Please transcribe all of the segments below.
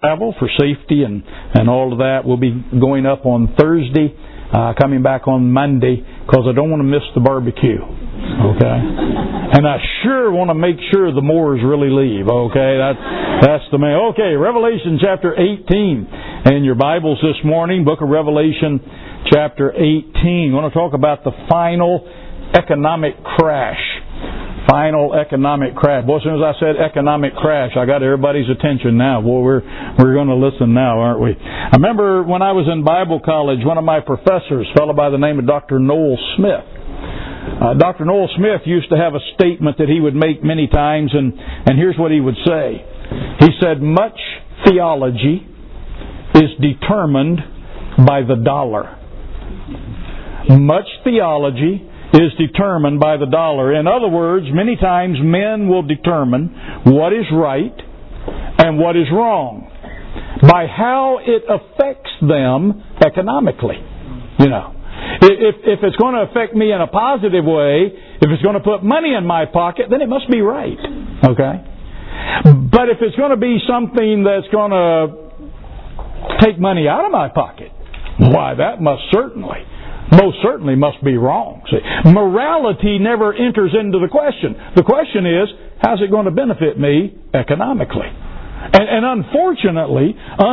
travel for safety and all of that. We'll be going up on Thursday, coming back on Monday, because I don't want to miss the barbecue. Okay? And I sure want to make sure the Moors really leave. Okay? That's the main. Okay, Revelation chapter 18. In your Bibles this morning, book of Revelation chapter 18. I want to talk about the final economic crash. Final economic crash. Boy, as soon as I said economic crash, I got everybody's attention now. Boy, we're going to listen now, aren't we? I remember when I was in Bible college, one of my professors, a fellow by the name of Dr. Noel Smith. Dr. Noel Smith used to have a statement that he would make many times, and here's what he would say. He said, much theology is determined by the dollar. Much theology is determined by the dollar. In other words, many times men will determine what is right and what is wrong by how it affects them economically. You know, if it's going to affect me in a positive way, if it's going to put money in my pocket, then it must be right. Okay? But if it's going to be something that's going to take money out of my pocket, why, that most certainly must be wrong. See, morality never enters into the question. The question is, how's it going to benefit me economically? And unfortunately,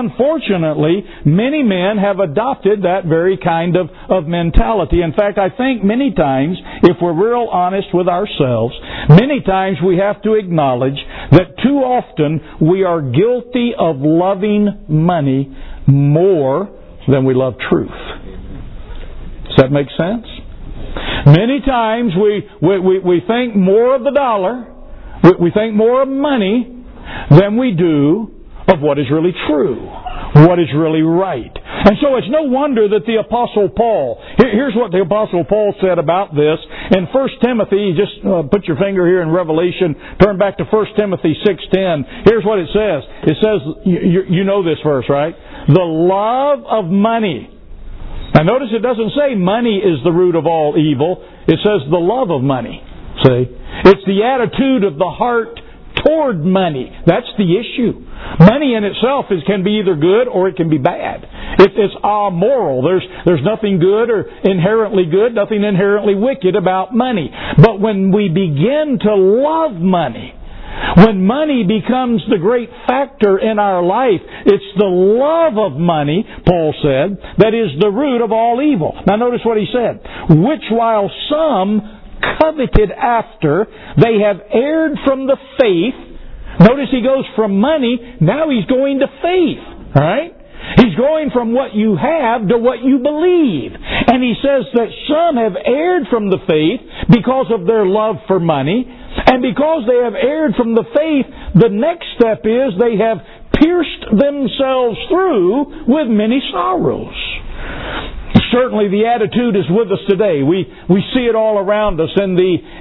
many men have adopted that very kind of mentality. In fact, I think many times, if we're real honest with ourselves, many times we have to acknowledge that too often we are guilty of loving money more than we love truth. Does that make sense? Many times we think more of the dollar, we think more of money than we do of what is really true, what is really right. And so it's no wonder that the Apostle Paul, here's what the Apostle Paul said about this. In 1 Timothy, just put your finger here in Revelation, turn back to 1 Timothy 6:10. Here's what it says. It says, you know this verse, right? The love of money. Now notice it doesn't say money is the root of all evil. It says the love of money. See? It's the attitude of the heart toward money. That's the issue. Money in itself can be either good or it can be bad. It's amoral. There's nothing good or inherently good, nothing inherently wicked about money. But when we begin to love money, when money becomes the great factor in our life, it's the love of money, Paul said, that is the root of all evil. Now notice what he said. Which while some coveted after, they have erred from the faith. Notice he goes from money, now he's going to faith. Right? He's going from what you have to what you believe. And he says that some have erred from the faith because of their love for money. And because they have erred from the faith, the next step is they have pierced themselves through with many sorrows. Certainly the attitude is with us today. We see it all around us in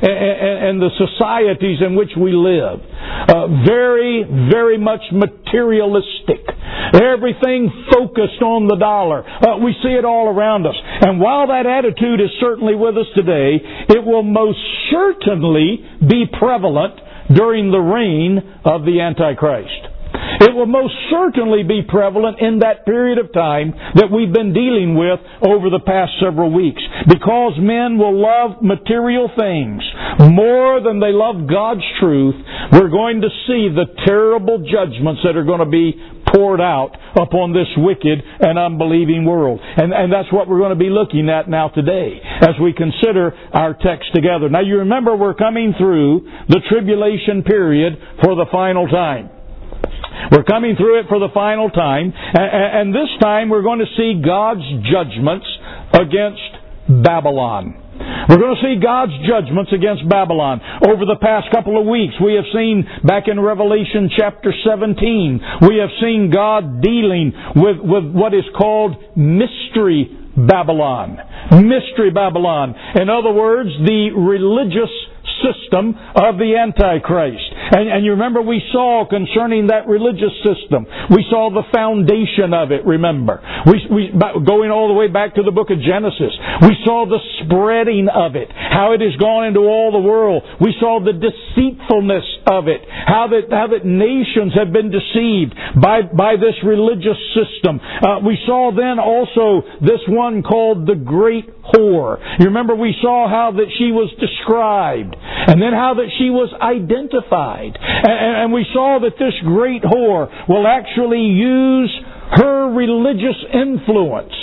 the societies in which we live. Very, very much materialistic. Everything focused on the dollar. We see it all around us. And while that attitude is certainly with us today, it will most certainly be prevalent during the reign of the Antichrist. It will most certainly be prevalent in that period of time that we've been dealing with over the past several weeks. Because men will love material things more than they love God's truth, we're going to see the terrible judgments that are going to be poured out upon this wicked and unbelieving world. And that's what we're going to be looking at now today as we consider our text together. Now you remember we're coming through the tribulation period for the final time. We're coming through it for the final time, and this time we're going to see God's judgments against Babylon. We're going to see God's judgments against Babylon. Over the past couple of weeks, we have seen, back in Revelation chapter 17, we have seen God dealing with what is called Mystery Babylon. Mystery Babylon. In other words, the religious system of the Antichrist. And you remember we saw concerning that religious system, we saw the foundation of it, remember. Going all the way back to the book of Genesis, we saw the spreading of it, how it has gone into all the world. We saw the deceitfulness of it, how that nations have been deceived by this religious system. We saw then also this one called the Great Whore. You remember we saw how that she was described, and then how that she was identified. And we saw that this Great Whore will actually use her religious influence.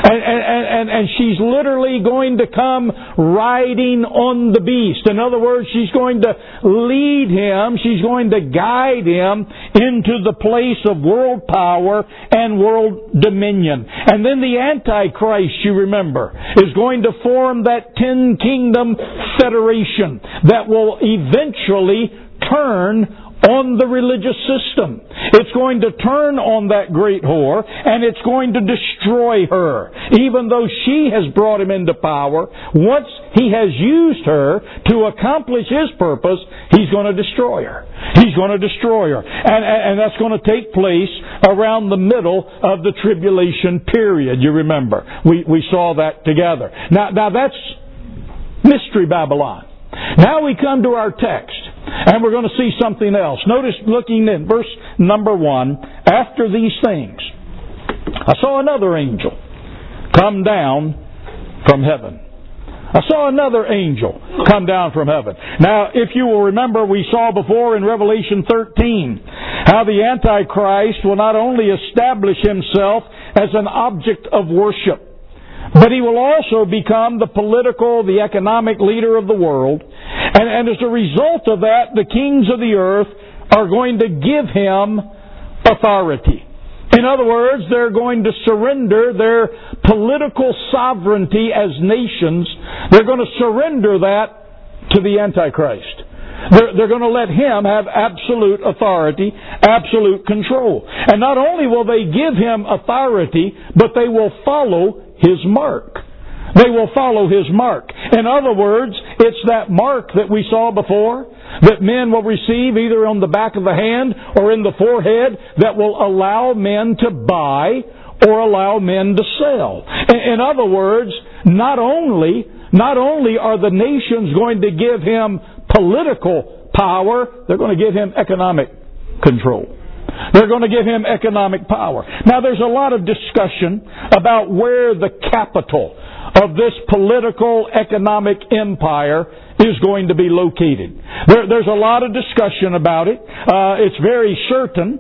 And she's literally going to come riding on the beast. In other words, she's going to lead him, she's going to guide him into the place of world power and world dominion. And then the Antichrist, you remember, is going to form that 10-kingdom federation that will eventually turn on the religious system. It's going to turn on that great whore, and it's going to destroy her. Even though she has brought him into power, once he has used her to accomplish his purpose, he's going to destroy her. He's going to destroy her. And that's going to take place around the middle of the tribulation period, you remember. We saw that together. Now that's Mystery Babylon. Now we come to our text, and we're going to see something else. Notice, looking in verse number 1, after these things, I saw another angel come down from heaven. I saw another angel come down from heaven. Now, if you will remember, we saw before in Revelation 13 how the Antichrist will not only establish himself as an object of worship, but he will also become the political, the economic leader of the world. And as a result of that, the kings of the earth are going to give him authority. In other words, they're going to surrender their political sovereignty as nations. They're going to surrender that to the Antichrist. They're going to let him have absolute authority, absolute control. And not only will they give him authority, but they will follow his mark. They will follow his mark. In other words, it's that mark that we saw before that men will receive either on the back of the hand or in the forehead that will allow men to buy or allow men to sell. In other words, not only are the nations going to give him political power, they're going to give him economic control. They're going to give him economic power. Now, there's a lot of discussion about where the capital of this political economic empire is going to be located. There's a lot of discussion about it. It's very certain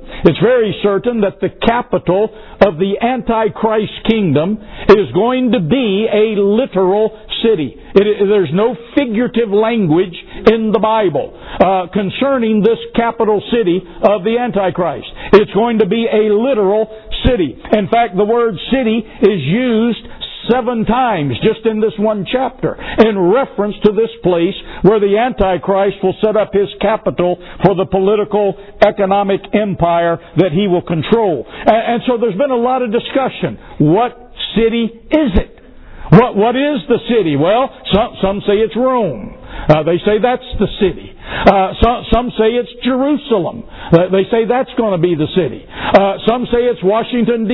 that the capital of the Antichrist kingdom is going to be a literal city. There's no figurative language in the Bible concerning this capital city of the Antichrist. It's going to be a literal city. In fact, the word city is used 7 times just in this one chapter in reference to this place where the Antichrist will set up his capital for the political economic empire that he will control. And so there's been a lot of discussion. What city is it? What is the city? Well, some say it's Rome. They say that's the city. Some say it's Jerusalem. They say that's going to be the city. Some say it's Washington,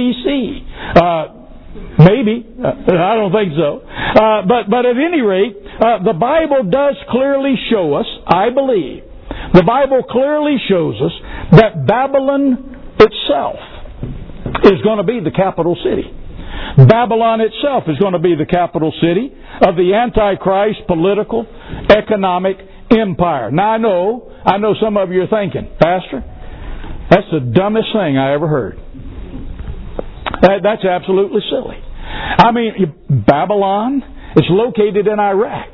D.C. Maybe. I don't think so. But at any rate, the Bible does clearly show us, I believe, the Bible clearly shows us that Babylon itself is going to be the capital city. Babylon itself is going to be the capital city of the Antichrist political, economic empire. Now I know some of you are thinking, Pastor, that's the dumbest thing I ever heard. That's absolutely silly. I mean, Babylon is located in Iraq.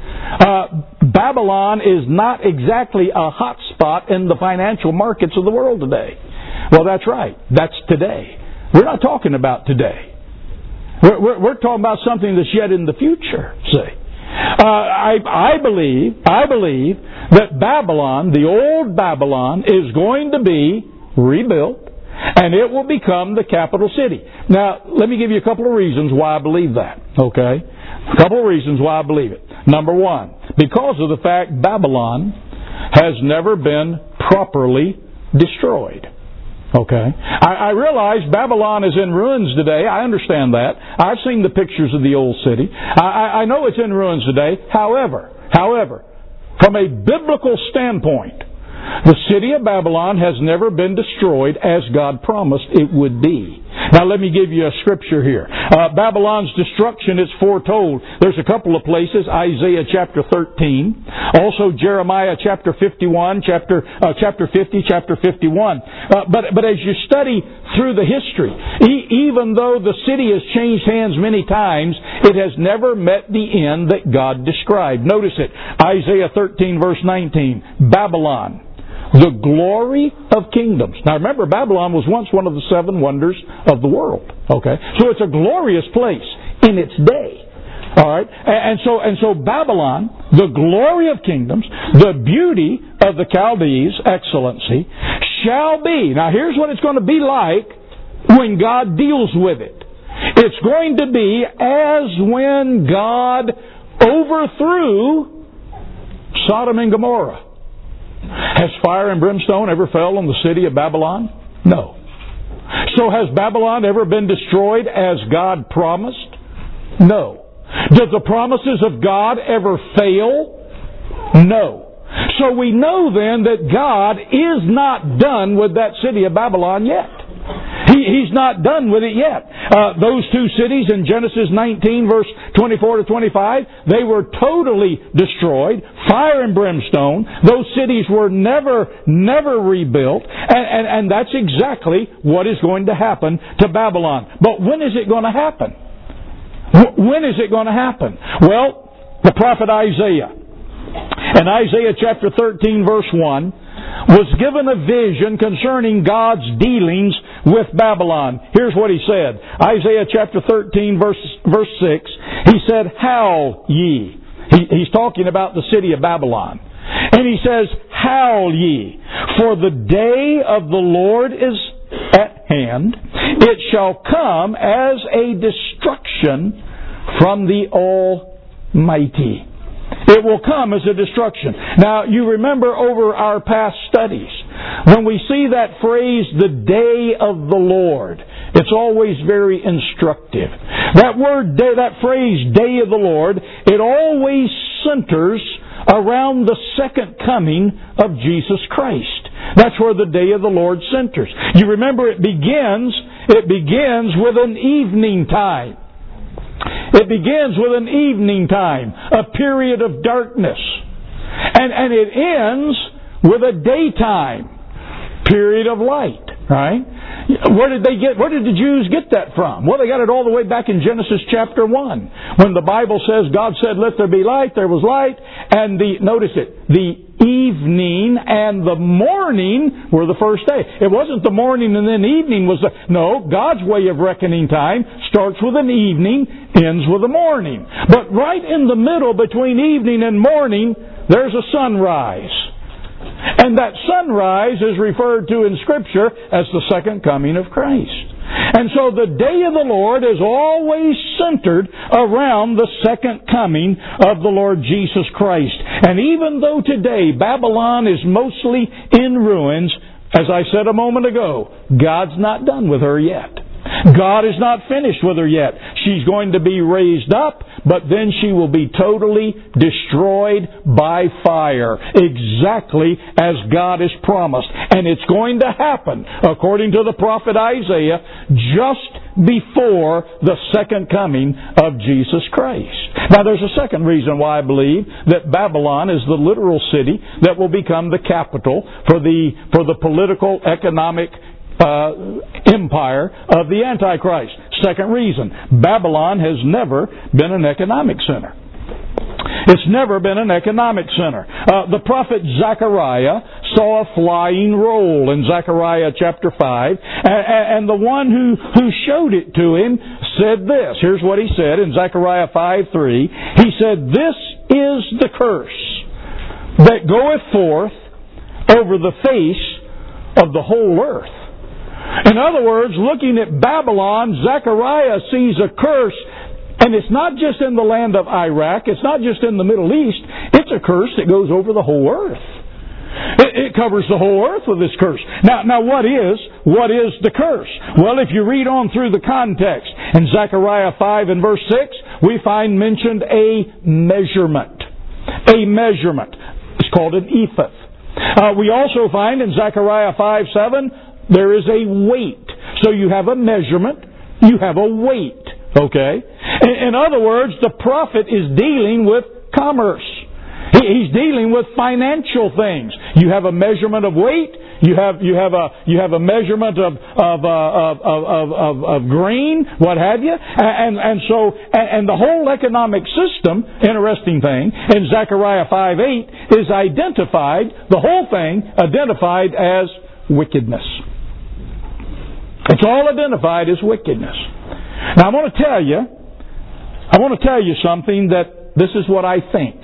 Babylon is not exactly a hot spot in the financial markets of the world today. Well, that's right. That's today. We're not talking about today. We're talking about something that's yet in the future, see. I believe that Babylon, the old Babylon, is going to be rebuilt, and it will become the capital city. Now, let me give you a couple of reasons why I believe that, okay? A couple of reasons why I believe it. Number one, because of the fact Babylon has never been properly destroyed. Okay. I realize Babylon is in ruins today. I understand that. I've seen the pictures of the old city. I know it's in ruins today. However, from a biblical standpoint, the city of Babylon has never been destroyed as God promised it would be. Now let me give you a scripture here. Babylon's destruction is foretold. There's a couple of places, Isaiah chapter 13, also Jeremiah chapter 51, chapter 50, chapter 51. But as you study through the history, even though the city has changed hands many times, it has never met the end that God described. Notice it, Isaiah 13 verse 19, Babylon, the glory of kingdoms. Now remember, Babylon was once one of the 7 wonders of the world. Okay, so it's a glorious place in its day. All right, and so Babylon, the glory of kingdoms, the beauty of the Chaldees, excellency, shall be. Now here's what it's going to be like when God deals with it. It's going to be as when God overthrew Sodom and Gomorrah. Has fire and brimstone ever fell on the city of Babylon? No. So has Babylon ever been destroyed as God promised? No. Did the promises of God ever fail? No. So we know then that God is not done with that city of Babylon yet. He's not done with it yet. Those 2 cities in Genesis 19 verse 24 to 25, they were totally destroyed. Fire and brimstone. Those cities were never rebuilt. And that's exactly what is going to happen to Babylon. But when is it going to happen? When is it going to happen? Well, the prophet Isaiah, in Isaiah chapter 13 verse 1, was given a vision concerning God's dealings with Babylon. Here's what he said. Isaiah chapter 13 verse 6. He said, "Howl ye." He's talking about the city of Babylon. And he says, "Howl ye, for the day of the Lord is at hand. It shall come as a destruction from the Almighty." It will come as a destruction. Now, you remember over our past studies, when we see that phrase, the day of the Lord, it's always very instructive. That word, day, that phrase, day of the Lord, it always centers around the second coming of Jesus Christ. That's where the day of the Lord centers. You remember it begins with an evening time. It begins with an evening time, a period of darkness. And it ends with a daytime period of light, right? Where did the Jews get that from? Well, they got it all the way back in Genesis chapter 1. When the Bible says God said, "Let there be light," there was light. And notice it, the evening and the morning were the first day. It wasn't the morning and then evening was no, God's way of reckoning time starts with an evening, ends with a morning. But right in the middle between evening and morning, there's a sunrise. And that sunrise is referred to in Scripture as the second coming of Christ. And so the day of the Lord is always centered around the second coming of the Lord Jesus Christ. And even though today Babylon is mostly in ruins, as I said a moment ago, God's not done with her yet. God is not finished with her yet. She's going to be raised up, but then she will be totally destroyed by fire, exactly as God has promised. And it's going to happen, according to the prophet Isaiah, just before the second coming of Jesus Christ. Now there's a second reason why I believe that Babylon is the literal city that will become the capital for the political, economic empire of the Antichrist. Second reason, Babylon has never been an economic center. It's never been an economic center. The prophet Zechariah saw a flying roll in Zechariah chapter 5, and the one who showed it to him said this. Here's what he said in Zechariah 5:3. He said, "This is the curse that goeth forth over the face of the whole earth." In other words, looking at Babylon, Zechariah sees a curse, and it's not just in the land of Iraq, it's not just in the Middle East, it's a curse that goes over the whole earth. It covers the whole earth with this curse. Now what is the curse? Well, if you read on through the context, in Zechariah 5 and verse 6, we find mentioned a measurement. A measurement. It's called an ephah. We also find in Zechariah 5:7, there is a weight. So you have a measurement, you have a weight. Okay? In other words, the prophet is dealing with commerce. He's dealing with financial things. You have a measurement of weight. You have a measurement of grain, what have you, and the whole economic system. Interesting thing in Zechariah 5:8 is identified. The whole thing identified as wickedness. It's all identified as wickedness. Now I want to tell you something that this is what I think.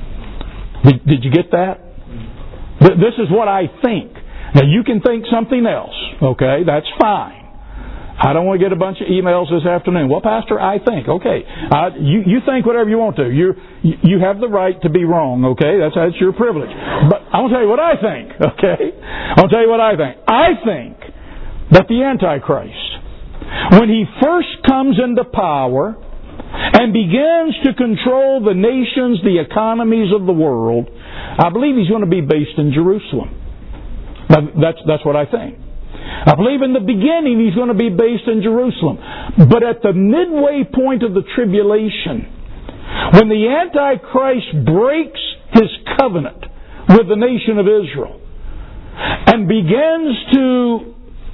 Did you get that? This is what I think. Now you can think something else, okay? That's fine. I don't want to get a bunch of emails this afternoon. Well, Pastor, I think. Okay, you think whatever you want to. You have the right to be wrong, okay? That's your privilege. But I want to tell you what I think, okay? I'll tell you what I think. I think that the Antichrist, when he first comes into power and begins to control the nations, the economies of the world, I believe he's going to be based in Jerusalem. That's what I think. I believe in the beginning he's going to be based in Jerusalem. But at the midway point of the tribulation, when the Antichrist breaks his covenant with the nation of Israel and begins to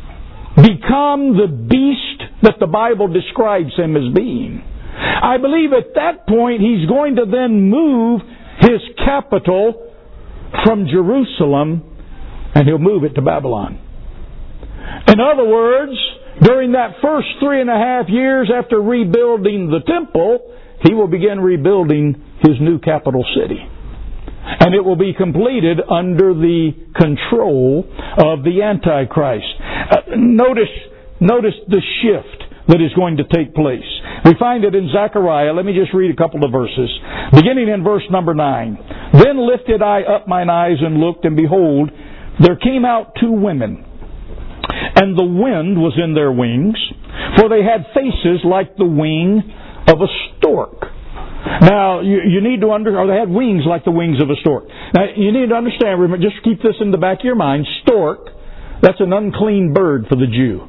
become the beast that the Bible describes him as being, I believe at that point he's going to then move his capital from Jerusalem and he'll move it to Babylon. In other words, during that first 3.5 years after rebuilding the temple, he will begin rebuilding his new capital city. And it will be completed under the control of the Antichrist. Notice the shift that is going to take place. We find it in Zechariah. Let me just read a couple of verses. Beginning in verse number 9. Then lifted I up mine eyes and looked, and behold, there came out 2 women. And the wind was in their wings, for they had faces like the wing of a stork. Now, you need to or they had wings like the wings of a stork. Now, you need to understand, remember, just keep this in the back of your mind, stork, that's an unclean bird for the Jew.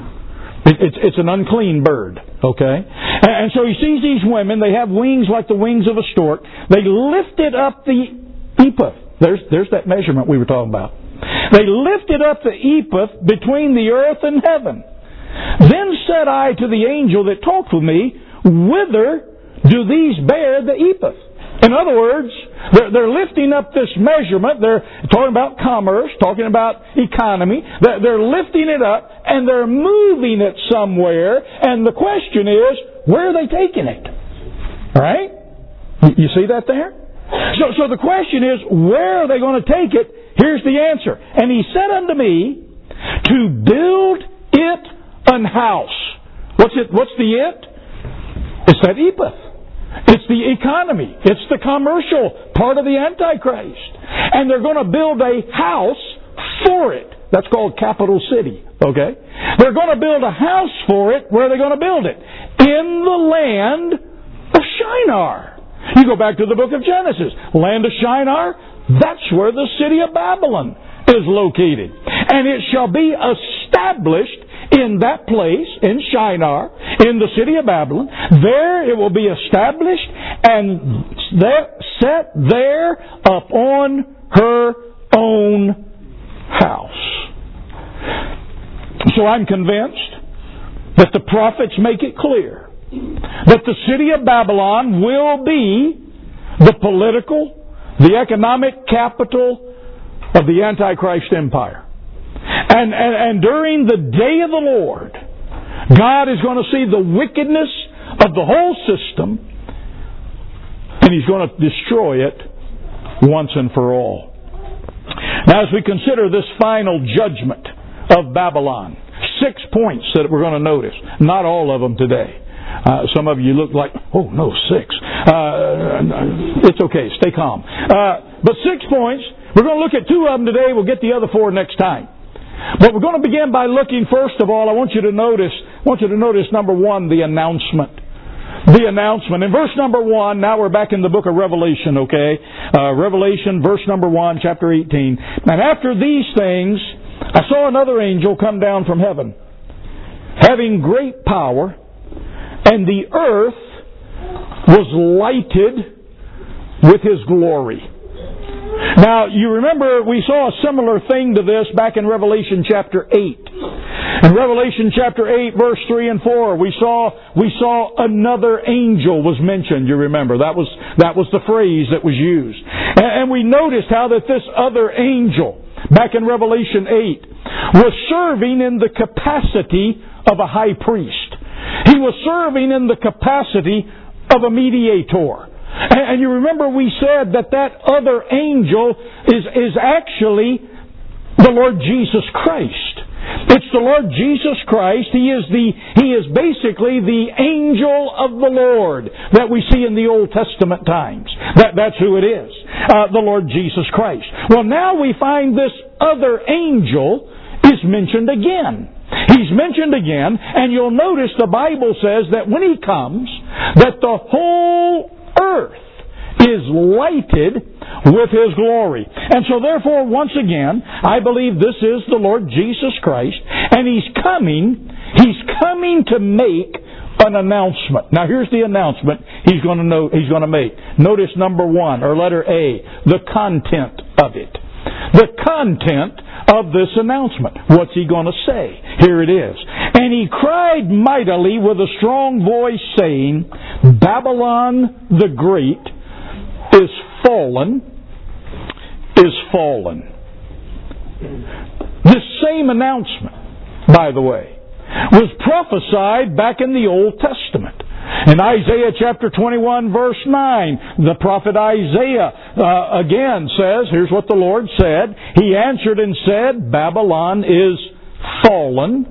It's an unclean bird, okay? And so he sees these women, they have wings like the wings of a stork. They lifted up the ephah. There's that measurement we were talking about. They lifted up the ephah between the earth and heaven. Then said I to the angel that talked with me, whither do these bear the ephah? In other words, they're lifting up this measurement. They're talking about commerce, talking about economy. They're lifting it up and they're moving it somewhere. And the question is, where are they taking it? Right? You see that there? So the question is, where are they going to take it? Here's the answer. And he said unto me, to build it an house. What's the it? It's that ephah. It's the economy. It's the commercial part of the Antichrist. And they're going to build a house for it. That's called capital city. Okay? They're going to build a house for it. Where are they going to build it? In the land of Shinar. You go back to the book of Genesis. Land of Shinar, that's where the city of Babylon is located. And it shall be established in that place, in Shinar, in the city of Babylon. There it will be established and set there upon her own house. So I'm convinced that the prophets make it clear that the city of Babylon will be the political, the economic capital of the Antichrist empire. And during the day of the Lord, God is going to see the wickedness of the whole system, and He's going to destroy it once and for all. Now, as we consider this final judgment of Babylon, 6 points that we're going to notice. Not all of them today. Some of you look like, oh no, 6. It's okay, stay calm. But 6 points We're going to look at 2 of them today. We'll get the other 4 next time. But we're going to begin by looking, first of all, I want you to notice, number 1, the announcement. The announcement. In verse number 1, now we're back in the book of Revelation, okay? Revelation, verse number 1, chapter 18. And after these things, I saw another angel come down from heaven, having great power, and the earth was lighted with His glory. Now, you remember we saw a similar thing to this back in Revelation chapter 8. In Revelation chapter 8, verse 3 and 4, we saw another angel was mentioned, you remember. That was the phrase that was used. And we noticed how that this other angel, back in Revelation 8, was serving in the capacity of a high priest. He was serving in the capacity of a mediator. And you remember we said that other angel is actually the Lord Jesus Christ. It's the Lord Jesus Christ. He is basically the angel of the Lord that we see in the Old Testament times. That's who it is. The Lord Jesus Christ. Well, now we find this other angel is mentioned again. He's mentioned again, and you'll notice the Bible says that when He comes, that the whole earth is lighted with His glory. And so therefore, once again, I believe this is the Lord Jesus Christ, and He's coming to make an announcement. Now here's the announcement He's going to make. Notice number 1, or letter A, the content of it. The content of this announcement. What's He going to say? Here it is. And He cried mightily with a strong voice, saying, Babylon the Great is fallen. This same announcement, by the way, was prophesied back in the Old Testament. In Isaiah chapter 21, verse 9, the prophet Isaiah again says, here's what the Lord said. He answered and said, Babylon is fallen.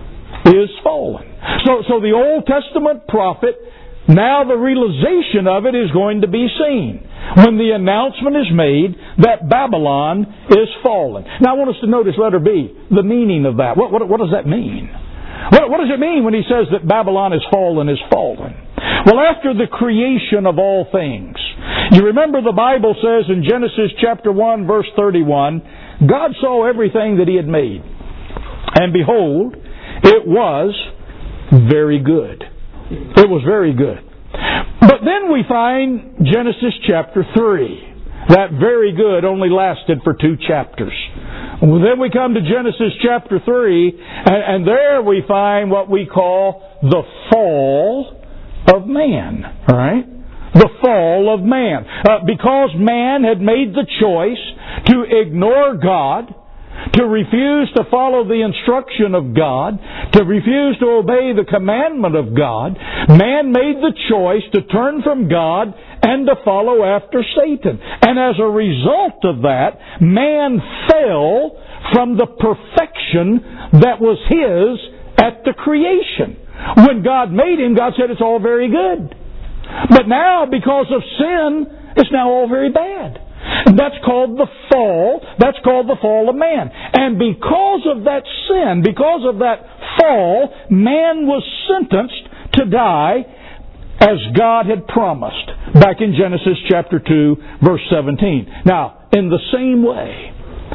So the Old Testament prophet, now the realization of it is going to be seen when the announcement is made that Babylon is fallen. Now I want us to notice letter B, the meaning of that. What does that mean? What does it mean when he says that Babylon is fallen? Well, after the creation of all things, you remember the Bible says in Genesis chapter 1, verse 31, God saw everything that He had made, and behold, it was very good. It was very good. But then we find Genesis chapter 3. That very good only lasted for 2 chapters. Well, then we come to Genesis chapter 3, and there we find what we call the fall of man. All right? The fall of man. Because man had made the choice to ignore God, to refuse to follow the instruction of God, to refuse to obey the commandment of God, man made the choice to turn from God and to follow after Satan. And as a result of that, man fell from the perfection that was His at the creation. When God made him, God said it's all very good. But now, because of sin, it's now all very bad. That's called the fall. That's called the fall of man. And because of that sin, because of that fall, man was sentenced to die as God had promised back in Genesis chapter 2, verse 17. Now, in the same way,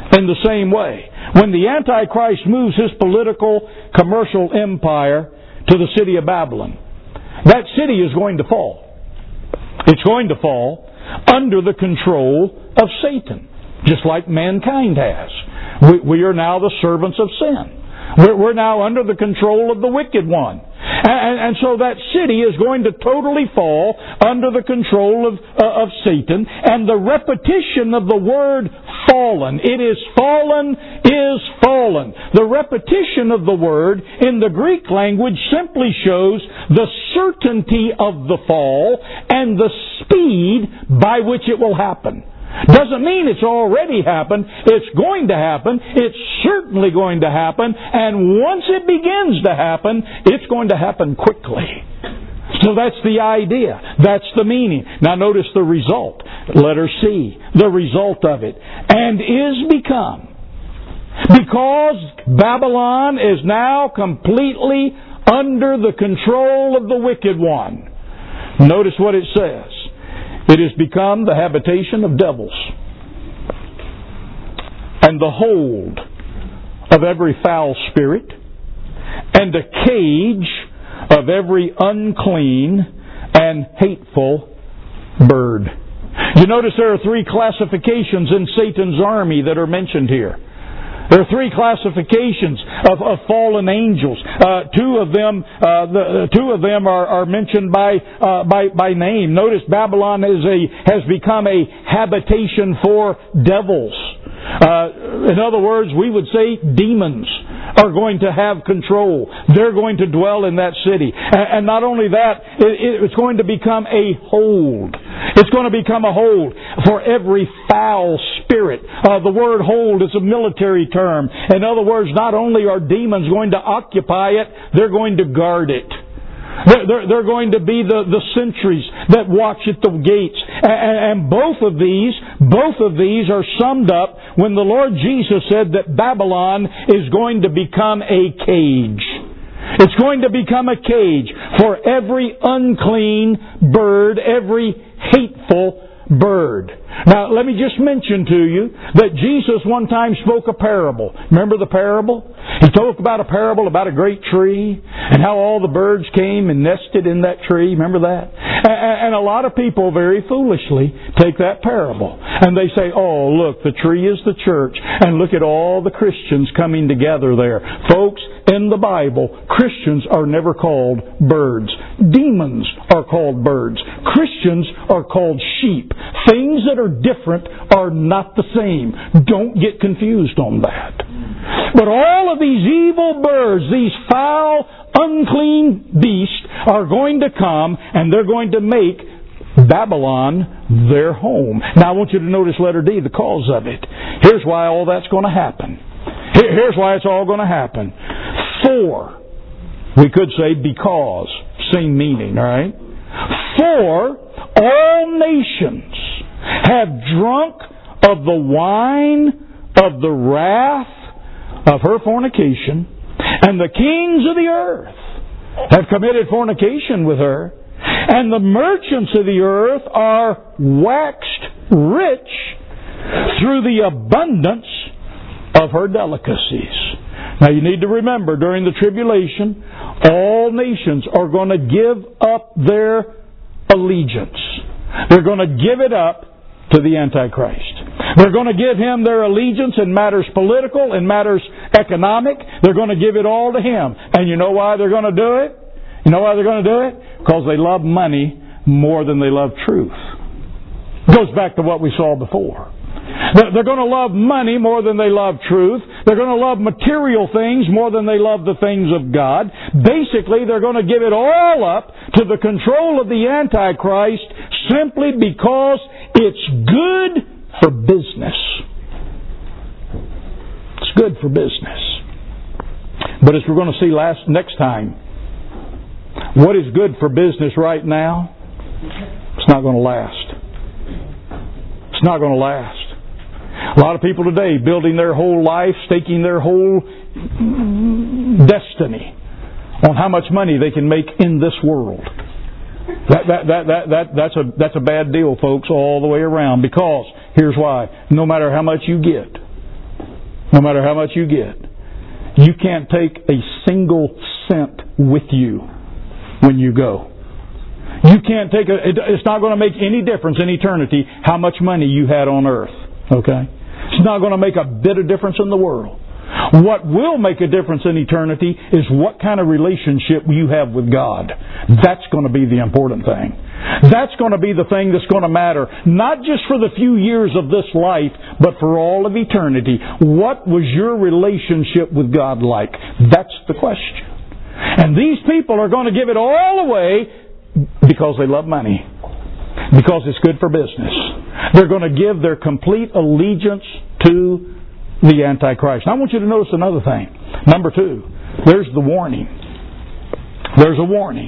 when the Antichrist moves his political, commercial empire to the city of Babylon, that city is going to fall. It's going to fall under the control of Satan, just like mankind has. We are now the servants of sin. We're now under the control of the wicked one. And so that city is going to totally fall under the control of Satan. And the repetition of the word fallen, it is fallen, is fallen. The repetition of the word in the Greek language simply shows the certainty of the fall and the speed by which it will happen. Doesn't mean it's already happened. It's going to happen. It's certainly going to happen. And once it begins to happen, it's going to happen quickly. So that's the idea. That's the meaning. Now notice the result. Letter C. The result of it. And is become. Because Babylon is now completely under the control of the wicked one. Notice what it says. It has become the habitation of devils, and the hold of every foul spirit, and a cage of every unclean and hateful bird. You notice there are 3 classifications in Satan's army that are mentioned here. There are 3 classifications of fallen angels. Two of them are mentioned by name. Notice Babylon has become a habitation for devils. In other words, we would say demons are going to have control. They're going to dwell in that city. And not only that, it's going to become a hold. It's going to become a hold for every foul spirit. The word hold is a military term. In other words, not only are demons going to occupy it, they're going to guard it. They're going to be the sentries that watch at the gates. And both of these are summed up when the Lord Jesus said that Babylon is going to become a cage. It's going to become a cage for every unclean bird, every hateful bird. Now, let me just mention to you that Jesus one time spoke a parable. Remember the parable? He talked about a parable about a great tree and how all the birds came and nested in that tree. Remember that? And a lot of people very foolishly take that parable and they say, oh, look, the tree is the church and look at all the Christians coming together there. Folks, in the Bible, Christians are never called birds. Demons are called birds. Christians are called sheep. Things that are different are not the same. Don't get confused on that. But all of these evil birds, these foul, unclean beasts are going to come and they're going to make Babylon their home. Now I want you to notice letter D, the cause of it. Here's why all that's going to happen. Here's why it's all going to happen. For, we could say because, same meaning, all right? For all nations have drunk of the wine of the wrath of her fornication, and the kings of the earth have committed fornication with her, and the merchants of the earth are waxed rich through the abundance of her delicacies. Now you need to remember, during the tribulation, all nations are going to give up their allegiance. They're going to give it up to the Antichrist. They're going to give him their allegiance in matters political, in matters economic. They're going to give it all to him. And you know why they're going to do it? You know why they're going to do it? Because they love money more than they love truth. It goes back to what we saw before. They're going to love money more than they love truth. They're going to love material things more than they love the things of God. Basically, they're going to give it all up to the control of the Antichrist simply because it's good for business. It's good for business. But as we're going to see next time, what is good for business right now, it's not going to last. It's not going to last. A lot of people today building their whole life, staking their whole destiny on how much money they can make in this world. That's a bad deal, folks, all the way around. Because here's why: no matter how much you get, you can't take a single cent with you when you go. You can't take it's not going to make any difference in eternity how much money you had on earth. Okay? It's not going to make a bit of difference in the world. What will make a difference in eternity is what kind of relationship you have with God. That's going to be the important thing. That's going to be the thing that's going to matter, not just for the few years of this life, but for all of eternity. What was your relationship with God like? That's the question. And these people are going to give it all away because they love money. Because it's good for business. They're going to give their complete allegiance to the Antichrist. Now I want you to notice another thing. Number 2, there's the warning. There's a warning.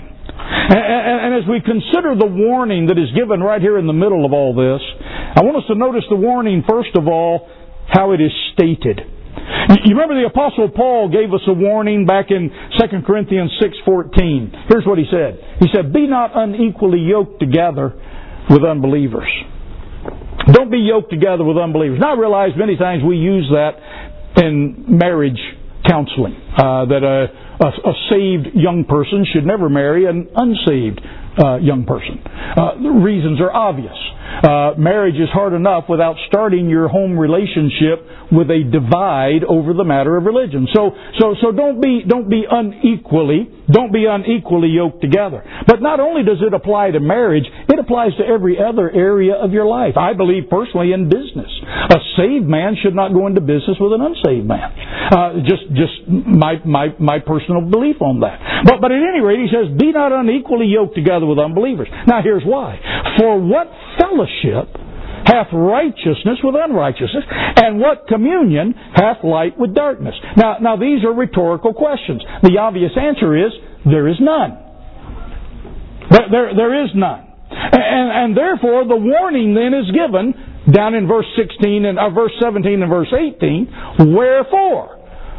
And as we consider the warning that is given right here in the middle of all this, I want us to notice the warning, first of all, how it is stated. You remember the Apostle Paul gave us a warning back in 2 Corinthians 6:14. Here's what he said. He said, "Be not unequally yoked together with unbelievers." Don't be yoked together with unbelievers. Now I realize many times we use that in marriage counseling, that a saved young person should never marry an unsaved young person. The reasons are obvious. Marriage is hard enough without starting your home relationship with a divide over the matter of religion. So don't be unequally yoked together. But not only does it apply to marriage, it applies to every other area of your life. I believe personally in business. A saved man should not go into business with an unsaved man. Just my personal belief on that. But at any rate, he says, "Be not unequally yoked together with unbelievers." Now here's why. "For what fellowship hath righteousness with unrighteousness? And what communion hath light with darkness?" Now these are rhetorical questions. The obvious answer is, there is none. There is none. And therefore, the warning then is given down in verse 17 and verse 18, "Wherefore?"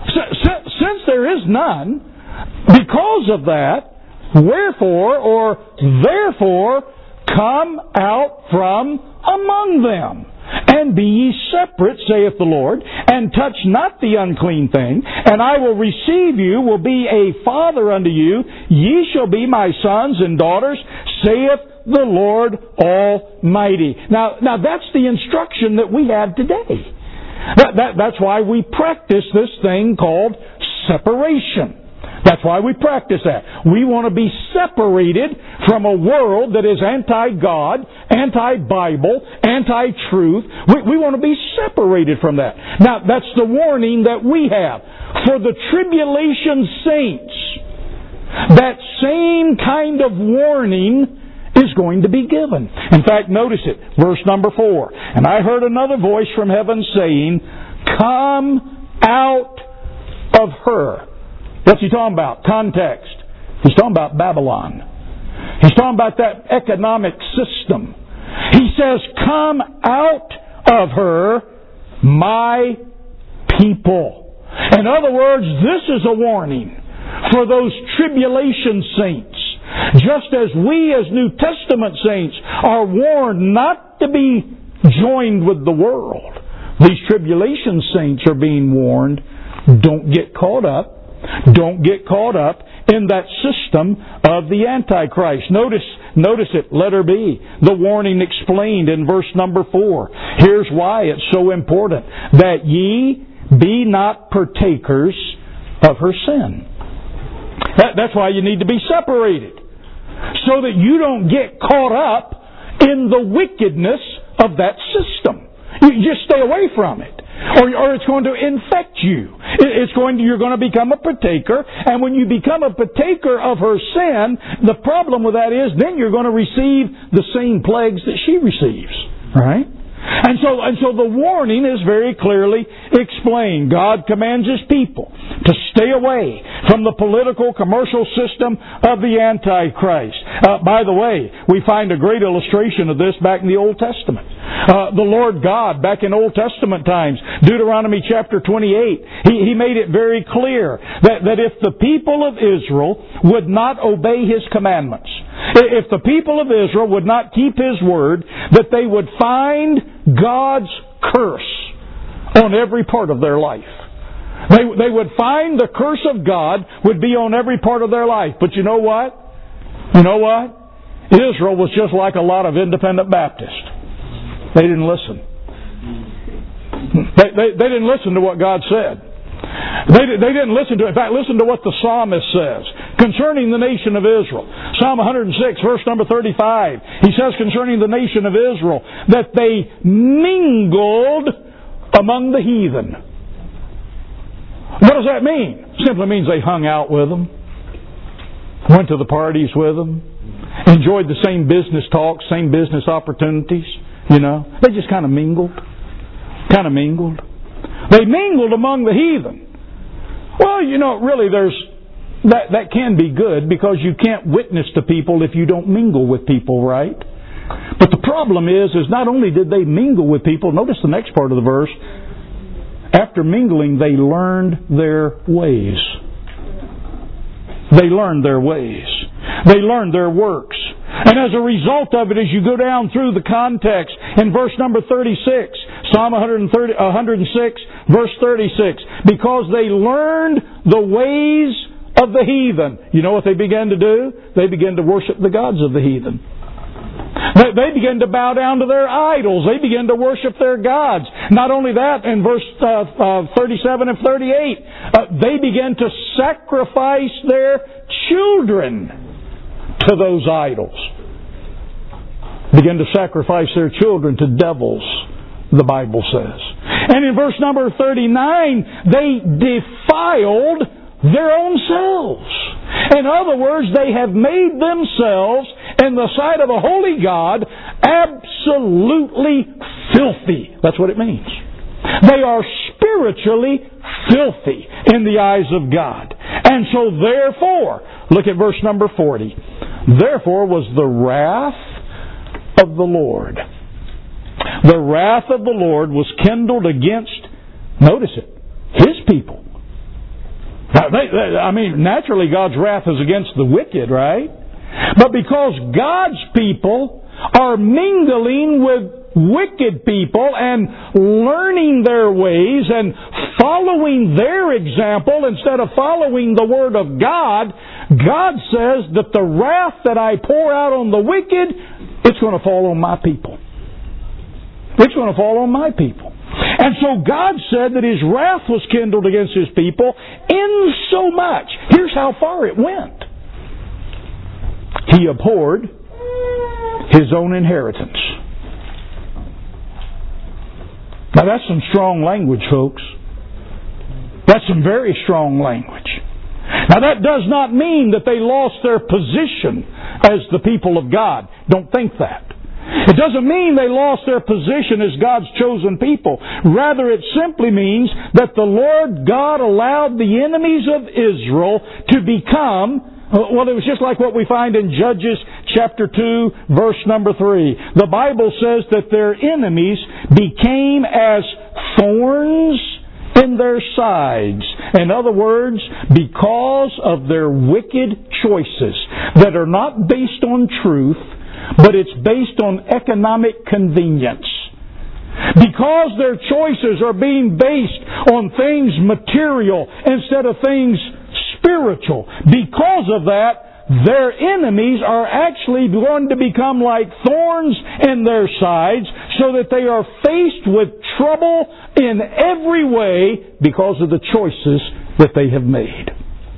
Since there is none, because of that, wherefore or therefore, come out from among them, and be ye separate, saith the Lord, and touch not the unclean thing, and I will receive you, will be a father unto you, ye shall be my sons and daughters, saith the Lord Almighty. Now that's the instruction that we have today. That's why we practice this thing called separation. That's why we practice that. We want to be separated from a world that is anti-God, anti-Bible, anti-truth. We want to be separated from that. Now, that's the warning that we have. For the tribulation saints, that same kind of warning is going to be given. In fact, notice it. Verse number 4. "And I heard another voice from heaven saying, Come out of her." What's he talking about? Context. He's talking about Babylon. He's talking about that economic system. He says, "Come out of her, my people." In other words, this is a warning for those tribulation saints. Just as we as New Testament saints are warned not to be joined with the world, these tribulation saints are being warned, don't get caught up. Don't get caught up in that system of the Antichrist. Notice it, letter B, the warning explained in verse number 4. Here's why it's so important. "That ye be not partakers of her sin." That's why you need to be separated. So that you don't get caught up in the wickedness of that system. You just stay away from it. Or it's going to infect you. You're going to become a partaker, and when you become a partaker of her sin, the problem with that is then you're going to receive the same plagues that she receives. Right? And so the warning is very clearly explained. God commands His people to stay away from the political, commercial system of the Antichrist. By the way, we find a great illustration of this back in the Old Testament. The Lord God, back in Old Testament times, Deuteronomy chapter 28, He made it very clear that if the people of Israel would not obey His commandments, if the people of Israel would not keep His word, that they would find God's curse on every part of their life. They would find the curse of God would be on every part of their life. But you know what? Israel was just like a lot of independent Baptists. They didn't listen. They didn't listen to what God said. They didn't listen to it. In fact, listen to what the psalmist says concerning the nation of Israel. Psalm 106, verse number 35. He says concerning the nation of Israel that they mingled among the heathen. What does that mean? Simply means they hung out with them, went to the parties with them, enjoyed the same business talks, same business opportunities. They just kind of mingled. They mingled among the heathen. Well, really there's that can be good because you can't witness to people if you don't mingle with people, right? But the problem is not only did they mingle with people, notice the next part of the verse, after mingling they learned their ways. They learned their ways. They learned their works. And as a result of it, as you go down through the context, in verse number 36, Psalm 106, verse 36, because they learned the ways of the heathen. You know what they began to do? They began to worship the gods of the heathen. They began to bow down to their idols. They began to worship their gods. Not only that, in verse 37 and 38, they began to sacrifice their children to those idols. Began to sacrifice their children to devils, the Bible says. And in verse number 39, they defiled their own selves. In other words, they have made themselves, in the sight of a holy God, absolutely filthy. That's what it means. They are spiritually filthy in the eyes of God. And so therefore, look at verse number 40. Therefore was the wrath of the Lord. The wrath of the Lord was kindled against, notice it, His people. Now, naturally God's wrath is against the wicked, right? But because God's people are mingling with wicked people and learning their ways and following their example instead of following the Word of God, God says that the wrath that I pour out on the wicked, it's going to fall on my people. It's going to fall on my people. And so God said that His wrath was kindled against His people in so much. Here's how far it went. He abhorred His own inheritance. Now that's some strong language, folks. That's some very strong language. Now that does not mean that they lost their position as the people of God. Don't think that. It doesn't mean they lost their position as God's chosen people. Rather, it simply means that the Lord God allowed the enemies of Israel to become, well, it was just like what we find in Judges chapter 2, verse number 3. The Bible says that their enemies became as thorns in their sides. In other words, because of their wicked choices that are not based on truth, but it's based on economic convenience. Because their choices are being based on things material instead of things spiritual. Because of that, their enemies are actually going to become like thorns in their sides so that they are faced with trouble in every way because of the choices that they have made.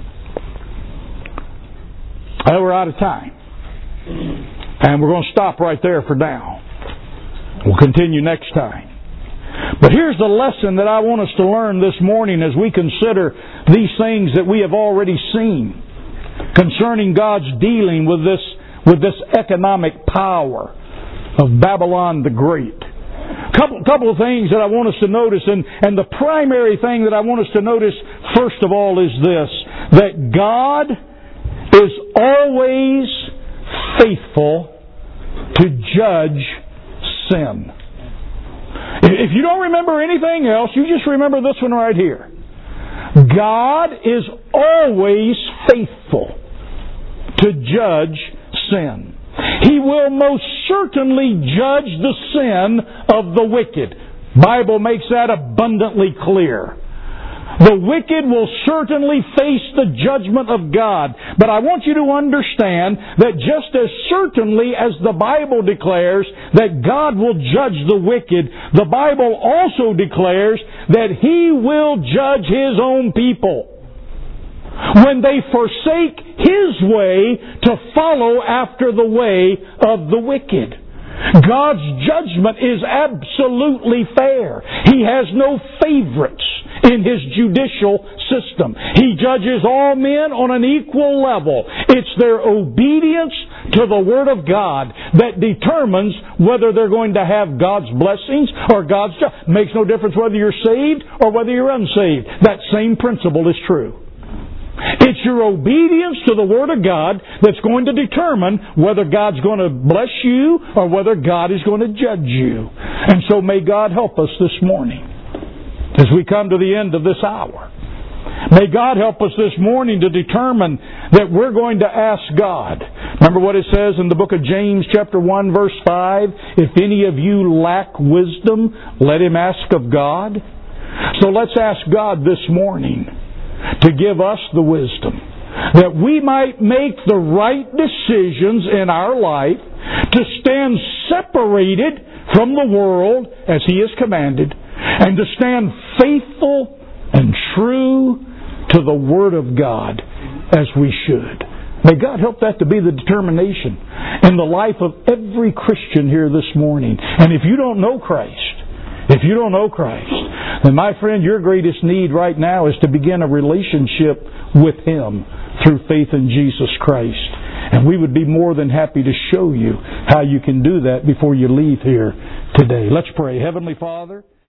Well, we're out of time. And we're going to stop right there for now. We'll continue next time. But here's the lesson that I want us to learn this morning as we consider these things that we have already seen concerning God's dealing with this economic power of Babylon the Great. Couple of things that I want us to notice, and the primary thing that I want us to notice first of all is this, that God is always faithful to judge sin. If you don't remember anything else, you just remember this one right here. God is always faithful to judge sin. He will most certainly judge the sin of the wicked. The Bible makes that abundantly clear. The wicked will certainly face the judgment of God. But I want you to understand that just as certainly as the Bible declares that God will judge the wicked, the Bible also declares that He will judge His own people when they forsake His way to follow after the way of the wicked. God's judgment is absolutely fair. He has no favorites in His judicial system. He judges all men on an equal level. It's their obedience to the Word of God that determines whether they're going to have God's blessings or God's judgment. Makes no difference whether you're saved or whether you're unsaved. That same principle is true. It's your obedience to the Word of God that's going to determine whether God's going to bless you or whether God is going to judge you. And so may God help us this morning as we come to the end of this hour. May God help us this morning to determine that we're going to ask God. Remember what it says in the book of James chapter 1 verse 5? If any of you lack wisdom, let him ask of God. So let's ask God this morning to give us the wisdom that we might make the right decisions in our life to stand separated from the world as He has commanded and to stand faithful and true to the Word of God as we should. May God help that to be the determination in the life of every Christian here this morning. And if you don't know Christ, then my friend, your greatest need right now is to begin a relationship with Him through faith in Jesus Christ. And we would be more than happy to show you how you can do that before you leave here today. Let's pray. Heavenly Father,